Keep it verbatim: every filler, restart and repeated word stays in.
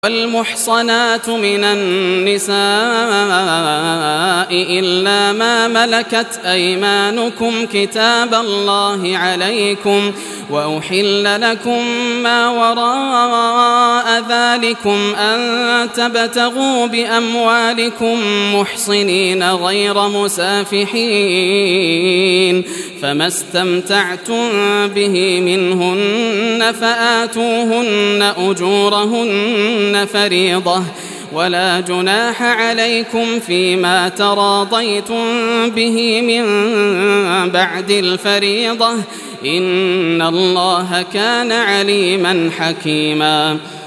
والمحصنات من النساء إلا ما ملكت أيمانكم كتاب الله عليكم وأحل لكم ما وراء ذلكم أن تبتغوا بأموالكم محصنين غير مسافحين فما استمتعتم به منهن فآتوهن أجورهن فريضة ولا جناح عليكم فيما تراضيتم به من بعد الفريضة إن الله كان عليما حكيما.